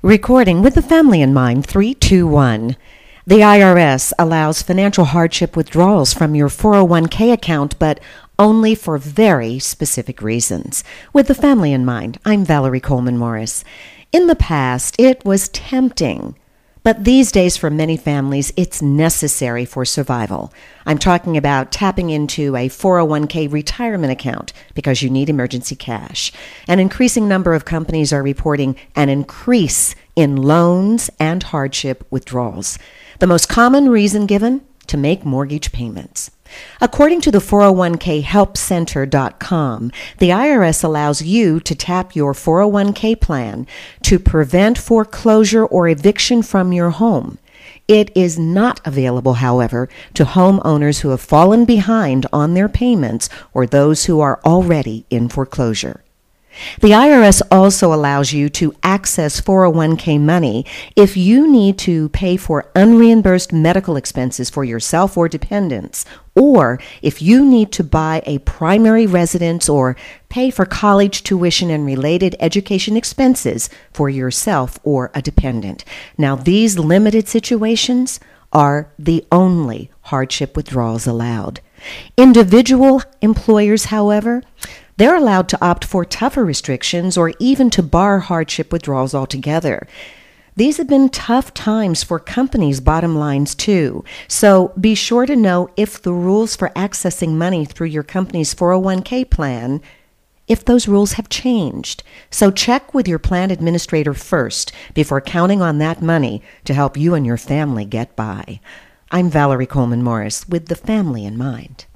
Recording with the family in mind, 321. The IRS allows financial hardship withdrawals from your 401k account, but only for very specific reasons. With the family in mind, I'm Valerie Coleman Morris. In the past, it was tempting, but these days for many families, it's necessary for survival. I'm talking about tapping into a 401k retirement account because you need emergency cash. An increasing number of companies are reporting an increase in loans and hardship withdrawals. The most common reason given? To make mortgage payments. According to the 401khelpcenter.com, the IRS allows you to tap your 401k plan to prevent foreclosure or eviction from your home. It is not available, however, to homeowners who have fallen behind on their payments or those who are already in foreclosure. The IRS also allows you to access 401k money if you need to pay for unreimbursed medical expenses for yourself or dependents, or if you need to buy a primary residence or pay for college tuition and related education expenses for yourself or a dependent. Now, these limited situations are the only hardship withdrawals allowed. Individual employers, however, they're allowed to opt for tougher restrictions or even to bar hardship withdrawals altogether. These have been tough times for companies' bottom lines too, so be sure to know if the rules for accessing money through your company's 401k plan, if those rules have changed. So check with your plan administrator first before counting on that money to help you and your family get by. I'm Valerie Coleman Morris with the family in mind.